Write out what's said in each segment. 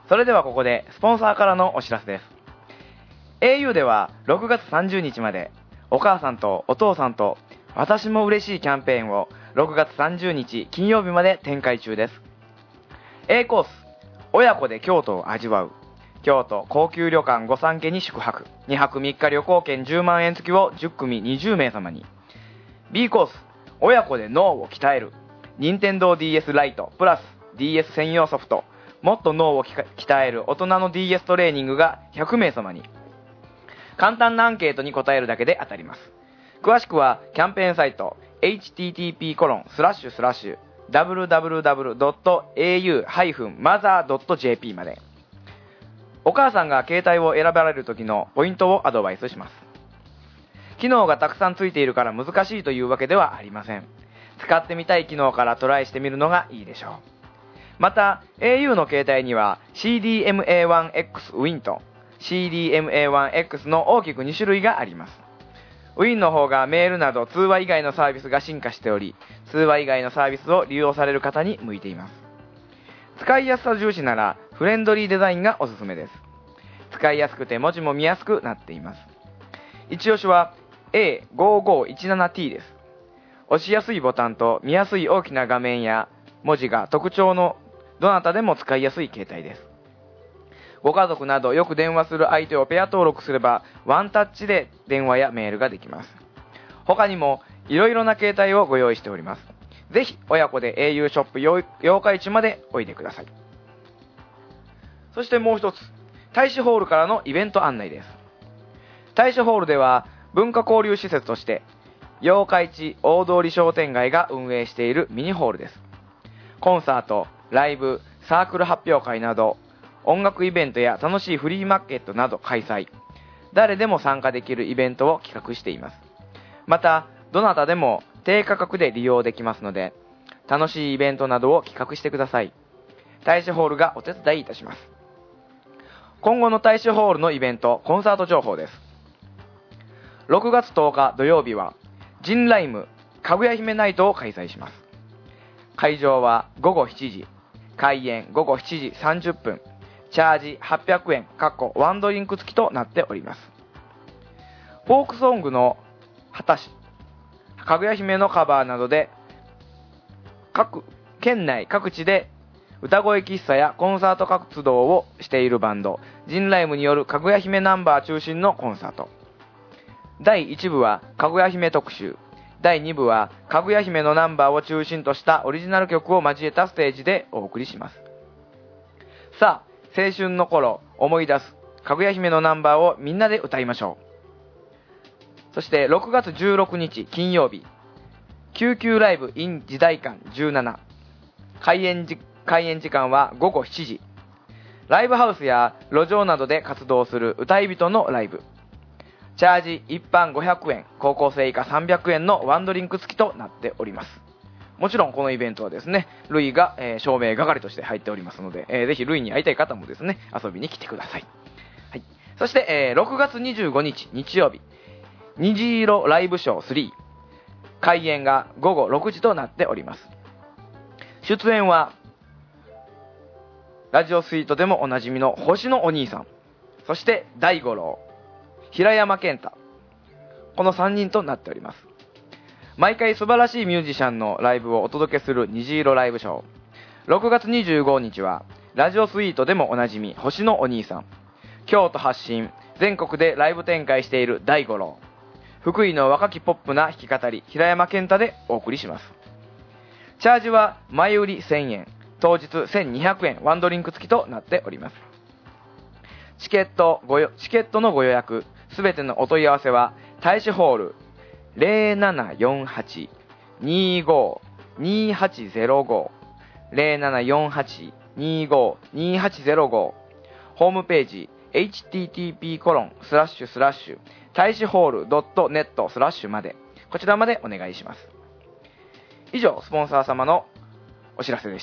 それではここでスポンサーからのお知らせです。 au では6月30日までお母さんとお父さんと私も嬉しいキャンペーンを6月30日金曜日まで展開中です。 A コース、親子で京都を味わう京都高級旅館御三家に宿泊2泊3日旅行券10万円付きを10組20名様に。 B コース、親子で脳を鍛える任天堂 DS ライトプラス DS 専用ソフトもっと脳を鍛える大人の DS トレーニングが100名様に。簡単なアンケートに答えるだけで当たります。詳しくはキャンペーンサイト http://www.au-mother.jp まで。お母さんが携帯を選ばれる時のポイントをアドバイスします。機能がたくさんついているから難しいというわけではありません。使ってみたい機能からトライしてみるのがいいでしょう。また au の携帯には CDMA1X Win と CDMA1X の大きく2種類があります。Win の方がメールなど通話以外のサービスが進化しており、通話以外のサービスを利用される方に向いています。使いやすさ重視ならフレンドリーデザインがおすすめです。使いやすくて文字も見やすくなっています。一押しは A5517T です。押しやすいボタンと見やすい大きな画面や文字が特徴のどなたでも使いやすい携帯です。ご家族などよく電話する相手をペア登録すればワンタッチで電話やメールができます。他にもいろいろな携帯をご用意しております。ぜひ親子で au ショップ八日市までおいでください。そしてもう一つ、大使ホールからのイベント案内です。大使ホールでは文化交流施設として八日市大通商店街が運営しているミニホールです。コンサート、ライブ、サークル発表会など音楽イベントや楽しいフリーマーケットなど開催。誰でも参加できるイベントを企画しています。またどなたでも低価格で利用できますので、楽しいイベントなどを企画してください。大使ホールがお手伝いいたします。今後の大使ホールのイベント、コンサート情報です。6月10日土曜日はジンライムかぐや姫ナイトを開催します。会場は午後7時、開演午後7時30分、チャージ800円ワンドリンク付きとなっております。フォークソングの果しかぐや姫のカバーなどで県内各地で歌声喫茶やコンサート活動をしているバンドジンライムによるかぐや姫ナンバー中心のコンサート。第1部はかぐや姫特集、第2部はかぐや姫のナンバーを中心としたオリジナル曲を交えたステージでお送りします。さあ、青春の頃思い出すかぐや姫のナンバーをみんなで歌いましょう。そして6月16日金曜日、救急ライブ in 時代館17、開演時間は午後7時。ライブハウスや路上などで活動する歌い人のライブ。チャージ一般500円、高校生以下300円のワンドリンク付きとなっております。もちろんこのイベントはですね、ルイが、照明係として入っておりますので、ぜひルイに会いたい方もですね、遊びに来てください。はい。そして、6月25日日曜日、虹色ライブショー3、開演が午後6時となっております。出演はラジオスイートでもおなじみの星のお兄さん、そして大五郎、平山健太、この3人となっております。毎回素晴らしいミュージシャンのライブをお届けする虹色ライブショー。6月25日はラジオスイートでもおなじみ星のお兄さん、京都発信全国でライブ展開している大五郎、福井の若きポップな弾き語り平山健太でお送りします。チャージは前売り1000円、当日1200円ワンドリンク付きとなっております。チケットのご予約すべてのお問い合わせは大使ホール 0748-25-2805 0748-25-2805、ホームページ http:// 大使ホール .net/ まで、こちらまでお願いします。以上、スポンサー様のお知らせでした。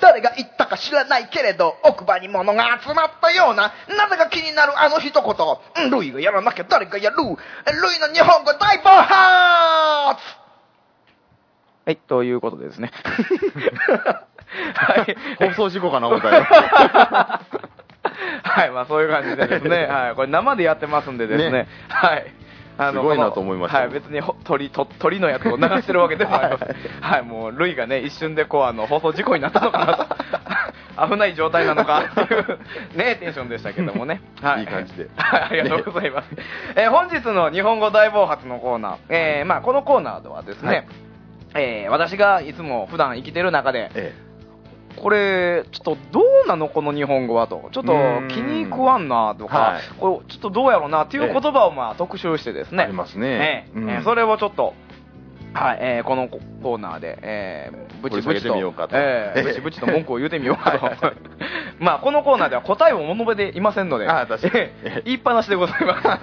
誰が言ったか知らないけれど、奥歯に物が集まったような、なぜか気になるあの一言。ルイがやらなきゃ誰がやる。ルイの日本語大暴発。 はい、ということでですね。 はい、放送事故かな思ったよ。 はい、まあそういう感じでですね、はい、これ生でやってますんでですね、はい。 すごいなと思いました。 はい、別に鳥のやつを流してるわけでもありません。はい、もうルイがね、一瞬でこう放送事故になったのかなと。危ない状態なのかっていうね、テンションでしたけどもね。はい、 いい感じで。 はい、ありがとうございます。本日の日本語大暴発のコーナー、まあこのコーナーではですね、私がいつも普段生きてる中で、これちょっとどうなのこの日本語はと、ちょっと気に食わんなとか、これちょっとどうやろうなっていう言葉をまあ特集してですね、 ありますね、 それをちょっと、はい、このコーナーで、ブチブチとブチブチと文句を言うてみようかと。まあこのコーナーでは答えを物述べていませんので、 確かに言いっぱなしでございます。はい、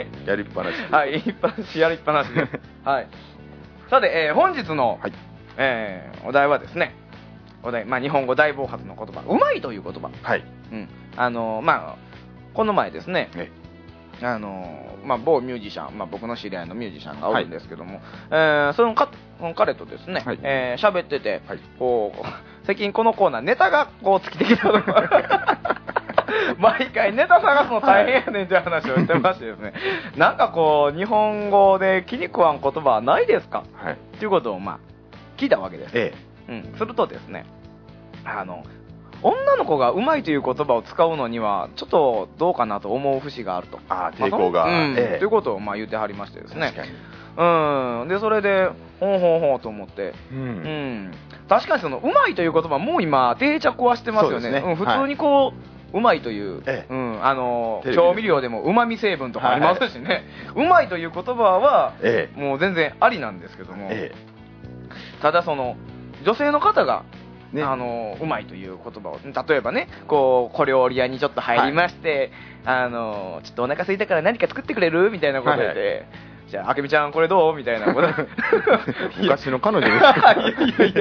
やりっぱなし、 はい、言いっぱなし、やりっぱなしです。はい。さて、本日の、お題はですね、まあ、日本語大暴発の言葉、うまいという言葉。 はい。 まあ、この前ですね、まあ、某ミュージシャン、まあ、僕の知り合いのミュージシャンがおるんですけども、その彼とですね、喋ってて、こう、最近このコーナー、ネタがこう尽きてきたのが、毎回ネタ探すの大変やねんっていう話をしてましてですね、なんかこう、日本語で気に食わん言葉はないですか、っていうことを、まあ、聞いたわけです。するとですね、女の子がうまいという言葉を使うのにはちょっとどうかなと思う節があると、 抵抗が、 ということをまあ言ってはりましてですね、でそれでほんほんほんと思って、確かにそのうまいという言葉もう今定着はしてますよね。普通にこう、うまいという、調味料でもうまみ成分とかありますしね、うまいという言葉はもう全然ありなんですけども、ただその女性の方がうまいという言葉を、例えばね、こう小料理屋にちょっと入りまして、ちょっとお腹空いたから何か作ってくれるみたいなことで、じゃああけみちゃんこれどうみたいなこと昔の彼女ですか。 いや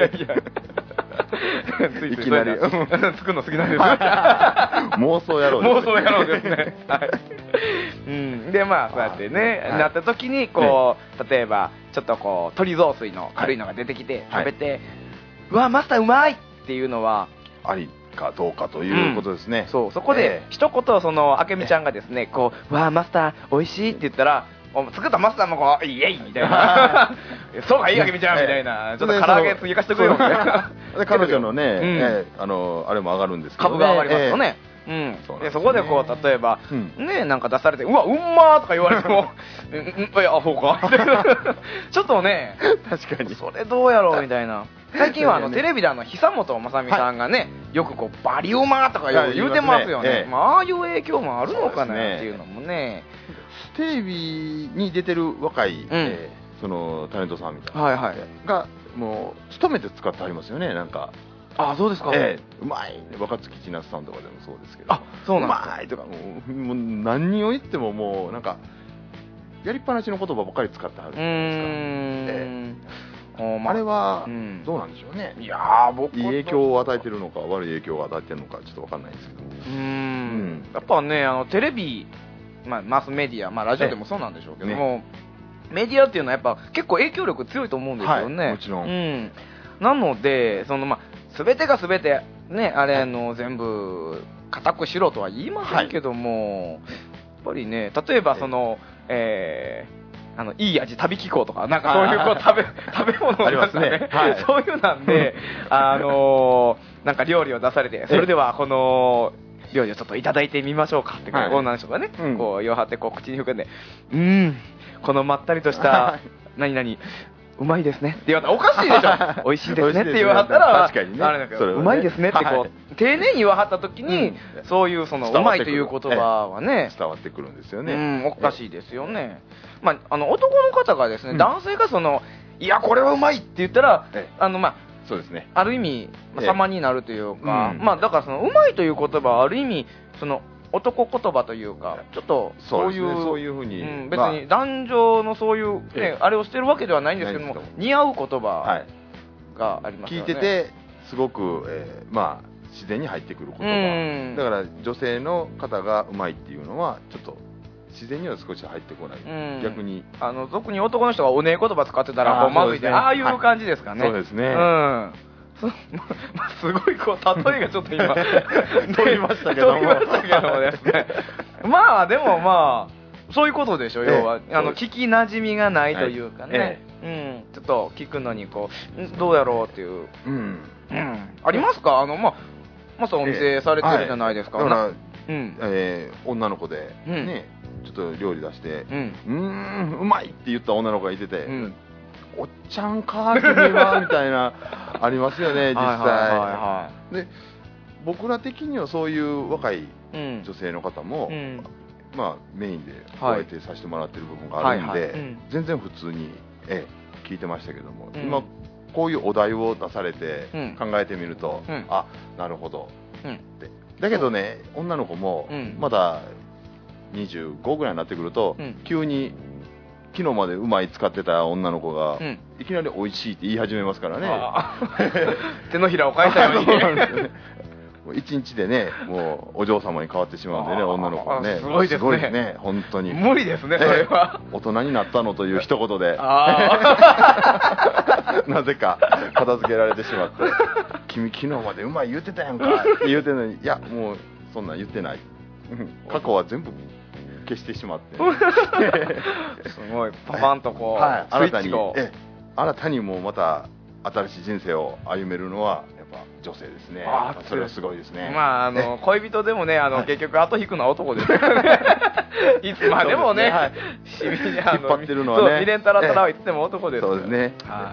いきなり作るの好きなんです妄想野郎です。 妄想野郎ですね。でまあそうやってね、なった時にこう、例えばちょっとこう鶏雑炊の軽いのが出てきて食べて、うわマスターうまいっていうのはありかどうかということですね。 そこで一言そのあけみちゃんがですね、こうわマスター美味しいって言ったら、作ったマスターもこうイエイみたいなそうかいいあけみちゃんみたいな、ちょっと唐揚げ追加してくれよみたいな。 彼女のね、あれも上がるんですけど、 株が上がりますよね。でそこでこう例えば、ね、なんか出されてうわうんまーとか言われてもいやそうかちょっとね、確かにそれどうやろうみたいな。最近はテレビで久本雅美さんがね、よくこうバリウマとか言うてますよね。ああいう影響もあるのかなっていうのもね。 テレビに出てる若いそのタレントさんみたいながもう勤めて使ってありますよね。なんかそうですか。 うまい若槻千夏さんとかでもそうですけど、 そうなんですか。 うまいとかもう何を言ってももうなんかやりっぱなしの言葉ばっかり使ってはるじゃないですか。あれはどうなんでしょうね。いや僕いい影響を与えてるのか悪い影響を与えてるのかちょっと分かんないですけど、 やっぱねテレビ、マスメディア、ラジオでもそうなんでしょうけども、メディアっていうのはやっぱ結構影響力強いと思うんですよね。 もちろん。 なのでその全てが全てねあれの全部固くしろとは言いませんけども、やっぱりね例えばそのいい味旅機構とかなんかそういうこう食べ物ありますね。 そういうなんでなんか料理を出されて、それではこの料理をちょっといただいてみましょうかって女の人がね、こうよはってこう口に含んで、このまったりとした何々うまいですねって言われたらおかしいでしょ。美味しいですねって言わはったら確かにね、 あれだけどうまいですねってこう丁寧に言わはった時に、そういうそのうまいという言葉はね伝わってくるんですよね。 おかしいですよね。男の方がですね、男性がそのいやこれはうまいって言ったらそうですね、 ある意味様になるというか、だからそのうまいという言葉はある意味その男言葉というか、ちょっとそういうふうに、 別に男女のそういうねあれをしてるわけではないんですけども、似合う言葉がありますよね。 聞いててすごく、まあ自然に入ってくる言葉だから女性の方がうまいっていうのはちょっと自然には少し入ってこない、逆に俗に男の人がおねえ言葉使ってたらまずいで、ああいう感じですかね。 そうですね。 すごいこう例えがちょっと今飛びましたけどもですね。まあでもまあそういうことでしょ、要は聞きなじみがないというかね、ちょっと聞くのにこうどうやろうっていう、ありますか？まさお店されてるじゃないですか。 だから女の子でね、ちょっと料理出してうまいって言った女の子がいてて、おっちゃんか君はみたいなありますよね、実際。で僕ら的にはそういう若い女性の方も、まあメインでこうやってさせてもらってる部分があるんで、全然普通に聞いてましたけども、今こういうお題を出されて考えてみると、あ、なるほどってだけどね、女の子もまだ25ぐらいになってくると、急に昨日までうまい使ってた女の子が、いきなり美味しいって言い始めますからね。 手のひらを返したように。 一日でね、もうお嬢様に変わってしまうんでね、女の子はね。 すごいですね。 本当に。 無理ですね、それは。 大人になったのという一言で、なぜか片付けられてしまって、君昨日までうまい言ってたやんかって言うてるのに、いや、もうそんなん言ってない。過去は全部消してしまって。 すごい、パパンとこう、 新たにもうまた新しい人生を歩めるのは、女性ですね。それはすごいですね。 まあ恋人でもね、結局後引くのは男ですよね。いつまでもね、 引っ張ってるのはね、 未練たらたらはいつでも男です。 そうですね。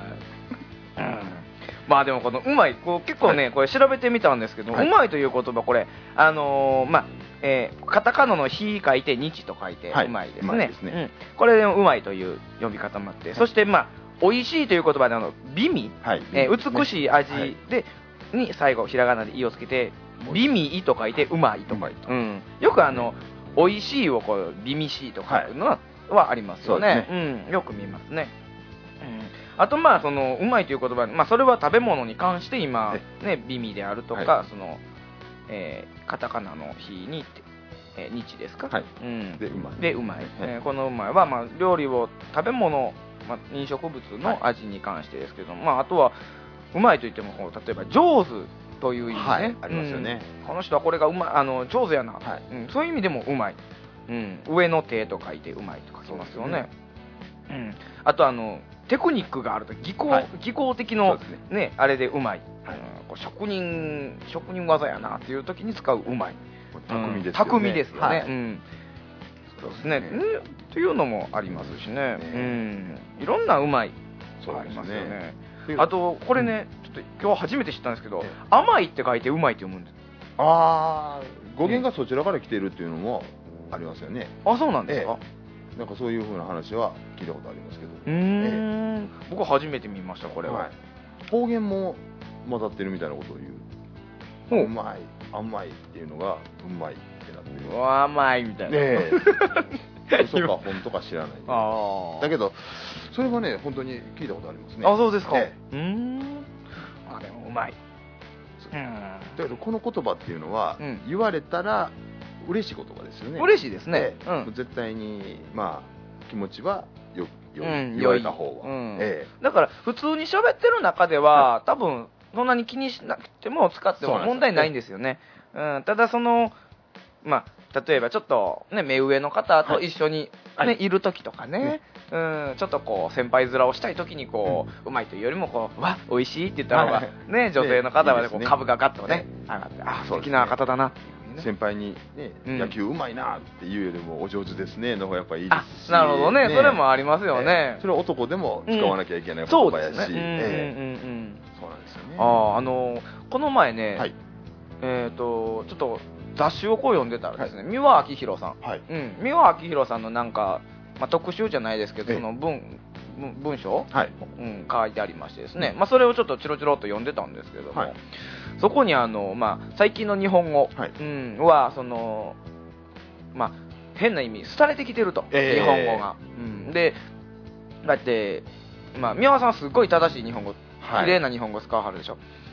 まあでもこのうまい、結構ねこれ調べてみたんですけど、うまいという言葉これカタカナの日書いて日と書いてうまいですね。これでうまいという呼び方もあって、そして美味しいという言葉で美味、美しい味でに最後ひらがなで「い」をつけて美味と書いてうまいと。よく美味しいをこう美味しいと書くのはありますよね。よく見ますね。あとそのうまいという言葉、それは食べ物に関して今ね美味であるとか、そのカタカナの日に日ですか、でうまい、このうまいは料理を食べ物、飲食物の味に関してですけど、あとはうまいといっても例えば上手という意味ね、 ありますよね。 この人はこれがうまい、上手やな、そういう意味でもうまい、上の手と書いてうまいと書きますよね。あとテクニックがあると技巧的のねあれでうまい、職人技やなっていう時に使ううまい、巧みですよね。そうですね。というのもありますしね。いろんなうまいありますよね。あとこれね、ちょっと今日初めて知ったんですけど、甘いって書いてうまいって読むんです。 語源がそちらから来ているっていうのもありますよね。 そうなんですか。 なんかそういう風な話は聞いたことありますけど。 僕は初めて見ました、これは。 方言も混ざってるみたいなことを言う。うまい、甘いっていうのがうまいってなってる。 甘いみたいな。 嘘か本当か知らない。だけどそれはね本当に聞いたことありますね。 そうですか。でもうまい。 だけどこの言葉っていうのは言われたら嬉しい言葉ですよね。 嬉しいですね。 絶対に気持ちは言われた方は。 だから普通に喋ってる中では多分そんなに気にしなくても使っても問題ないんですよね。ただ例えばちょっとね目上の方と一緒にいる時とかね、ちょっとこう先輩面をしたい時にうまいというよりもわ美味しいって言った方がね女性の方は株がガッとね上がって素敵な方だな。 先輩に野球うまいなっていうよりもお上手ですねの方がやっぱりいいですし。 なるほどね、それもありますよね。 それは男でも使わなきゃいけない言葉やし。そうなんですよね。 この前ねちょっと雑誌を読んでたらですね、三輪明宏さん、三輪明宏さんのなんか、特集じゃないですけど、その文章、書いてありましてですね、それをちょっとチロチロっと読んでたんですけども、そこに最近の日本語はその変な意味廃れてきてると、日本語が。でだって三輪さんはすごい正しい日本語、綺麗な日本語使わはるでしょ。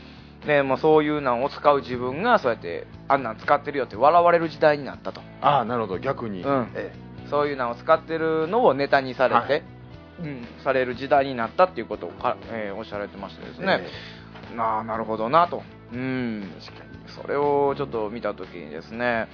ね、もうそういうのを使う自分がそうやってあんなん使ってるよって笑われる時代になったと。 ああ、なるほど、逆に、 そういうのを使ってるのをネタにされて、される時代になったっていうことをおっしゃられてましてですね、なるほどなと、確かにそれをちょっと見たときにですね、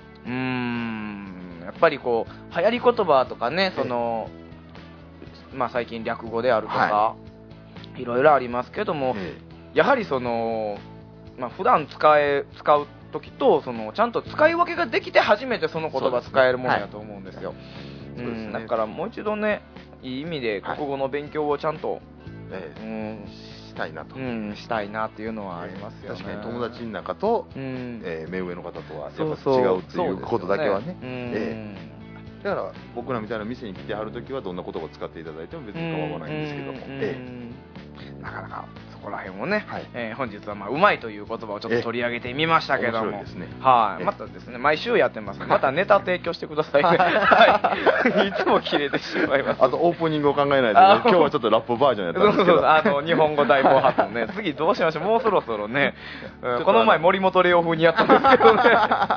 やっぱりこう流行り言葉とかね、その最近略語であるとか、いろいろありますけども、やはりその、普段使う時とそのちゃんと使い分けができて初めてその言葉使えるものだと思うんですよ。だからもう一度ね、いい意味で国語の勉強をちゃんと、 したいなと、 したいなっていうのはありますよね。 確かに友達の中と、目上の方とはやっぱ違うっていうことだけはね。だから僕らみたいな店に来てはるときはどんな言葉を使っていただいても別に構わないんですけども、 なかなかそこら辺をね、本日はうまいという言葉をちょっと取り上げてみましたけども、またですね、毎週やってますので、またネタ提供してくださいね。いつも切れてしまいます。 あとオープニングを考えないとね、今日はちょっとラップバージョンやったんですけど、 日本語大暴発のね、次どうしましょう、もうそろそろね、この前森本レオ風にやったんですけどね。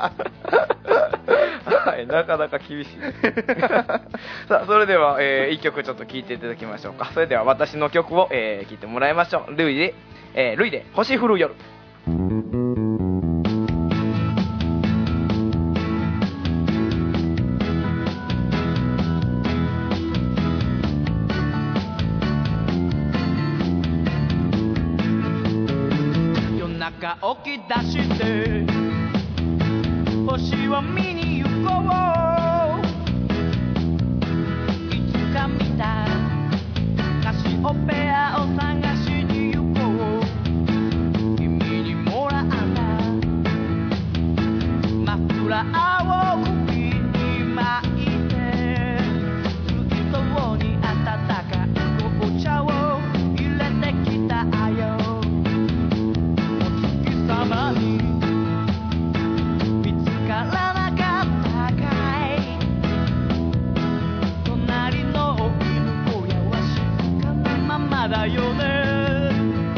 なかなか厳しい。さあ、それでは、1曲ちょっと聴いていただきましょうか。それでは私の曲を、聴いてもらいましょう。ルイで星降る夜。夜中起き出して星を見に行こう。いつか見たカシオペアを探しに行こう。君にもらったマフラーを首に巻いて、水筒に温かい紅茶を入れてきたよ。お月様にからなかったかい。隣の犬小屋は静かなままだよね。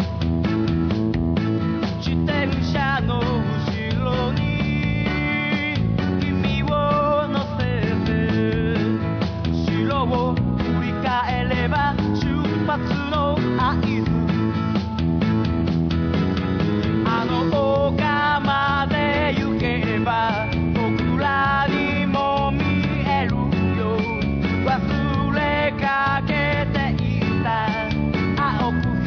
自転車の後ろに君を乗せて、後ろを振り返れば出発の合図。あの丘まで行けば僕らにも見えるよ。忘れかけていた青く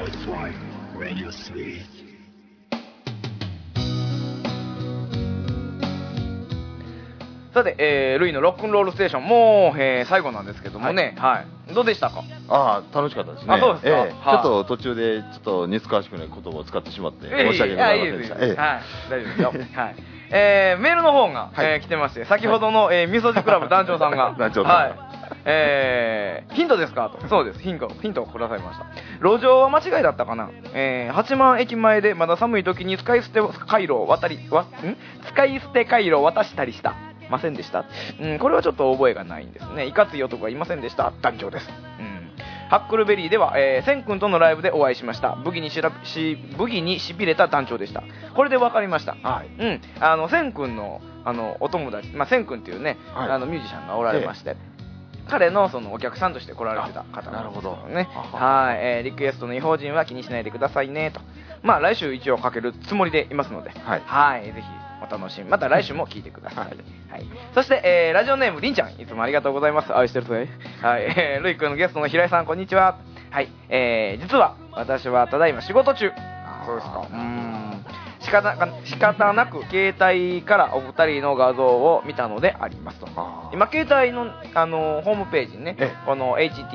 さて、ルイのロックンロールステーションもう、最後なんですけどもね、はい、どうでしたか？ 楽しかったですね。 そうですか。 ちょっと途中でちょっと似つかわしくない言葉を使ってしまって申し訳ございませんでした。 はい、大丈夫ですよ。はい。メールの方が、来てまして、先ほどの、みそじクラブ団長さんがヒントですかと。そうです、ヒントをくださいました。路上は間違いだったかな。八幡駅前でまだ寒い時に使い捨て回路を渡したりしたませんでした。これはちょっと覚えがないんですね。いかつい男はいませんでした。団長です。ハックルベリーでは、セン君とのライブでお会いしました。ブギにしびれた団長でした。これで分かりました。セン君のお友達、セン君っていうね、ミュージシャンがおられまして、彼のそのお客さんとして来られてた方なんですよね。はい、リクエストの違法人は気にしないでくださいねと。来週一応かけるつもりでいますので、はい、ぜひお楽しみ。また来週も聞いてください。はい、そして、ラジオネームりんちゃん、いつもありがとうございます。愛してるぜ。はい、ルイ君のゲストの平井さん、こんにちは。はい、実は私はただいま仕事中。そうですか。仕方なく携帯からお二人の画像を見たのでありますと。今携帯の、ホームページにね、この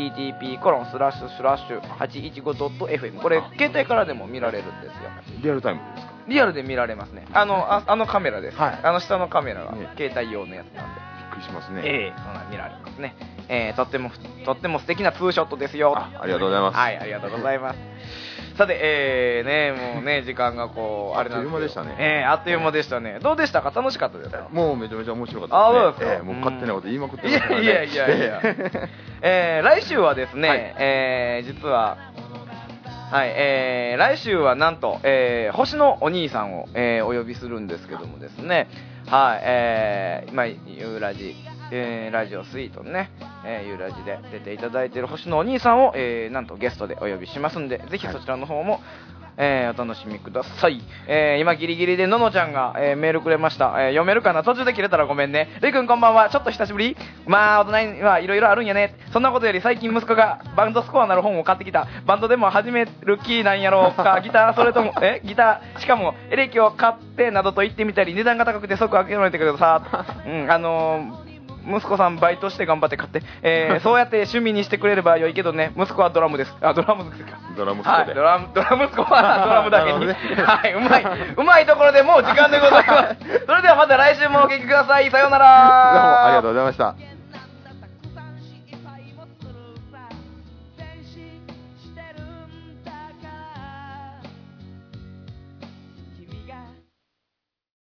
http://815.fm これ携帯からでも見られるんですよ。 リアルタイムですか？ リアルで見られますね。あのカメラです。下のカメラが携帯用のやつなんで。 びっくりしますね。 そんな見られますね。とっても素敵なツーショットですよ。 ありがとうございます。 はい、ありがとうございます。さて、もうね、時間がこう、あれなんですけど。あっという間でしたね。あっという間でしたね。どうでしたか？楽しかったですか？ もうめちゃめちゃ面白かったですね。 そうですか。 もう勝手なこと言いまくってますからね。いや。来週はですね、実は、はい、来週はなんと、星のお兄さんを、お呼びするんですけどもですね、はい、ユーラジ、ラジオスイートのね、ユーラジで出ていただいている星のお兄さんを、なんとゲストでお呼びしますんで、ぜひそちらの方も、お楽しみください。今ギリギリでののちゃんが、メールくれました。読めるかな？途中で切れたらごめんね。レイ君こんばんは。ちょっと久しぶり？大人にはいろいろあるんやね。そんなことより最近息子がバンドスコアなる本を買ってきた。バンドでも始める気なんやろうか。ギターそれともギターしかもエレキを買ってなどと言ってみたり値段が高くて即諦めてください。息子さんバイトして頑張って買って、そうやって趣味にしてくれれば良いけどね。息子はドラムです。ドラムですか。 ドラム息子で、 ドラム息子はドラムだけに、はい、うまいところでもう時間でございます。それではまた来週もお聞きください。さようなら。 どうもありがとうございました。